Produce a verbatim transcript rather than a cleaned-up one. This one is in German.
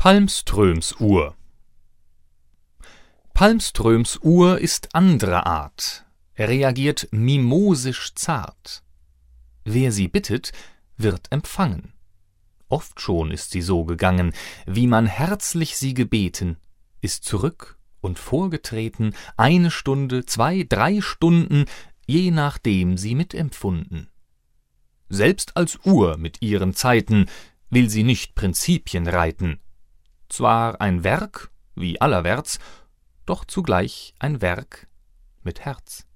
Palmströms Uhr. Palmströms Uhr ist andrer Art, er reagiert mimosisch zart. Wer sie bittet, wird empfangen. Oft schon ist sie so gegangen, wie man herzlich sie gebeten, ist zurück und vorgetreten, eine Stunde, zwei, drei Stunden, je nachdem sie mitempfunden. Selbst als Uhr mit ihren Zeiten will sie nicht Prinzipien reiten. Zwar ein Werk, wie allerwärts, doch zugleich ein Werk mit Herz.